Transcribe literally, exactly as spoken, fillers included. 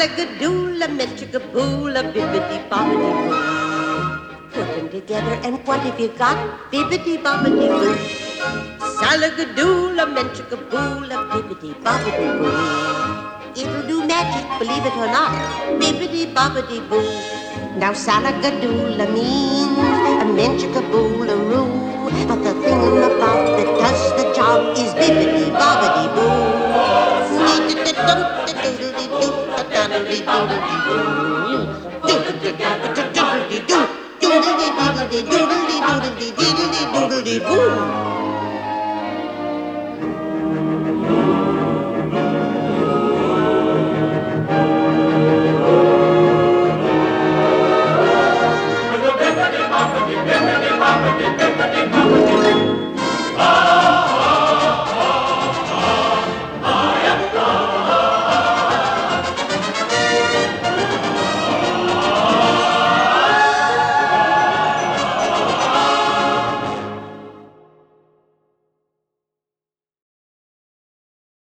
Salagadoola, menchikaboola, bibbidi bobbidi boo. Put them together and what have you got? Bibbidi bobbidi boo. Salagadoola, menchikaboola, bibbidi bobbidi boo. It'll do magic, believe it or not. Bibbidi bobbidi boo. Now salagadoola means a menchikaboola-roo. But the thing about that does the job is bibbidi bobbidi boo. Doodly-doodly-doodly-doodly-doodly-doodly-doodly-doodly-doodly-doodly-boo.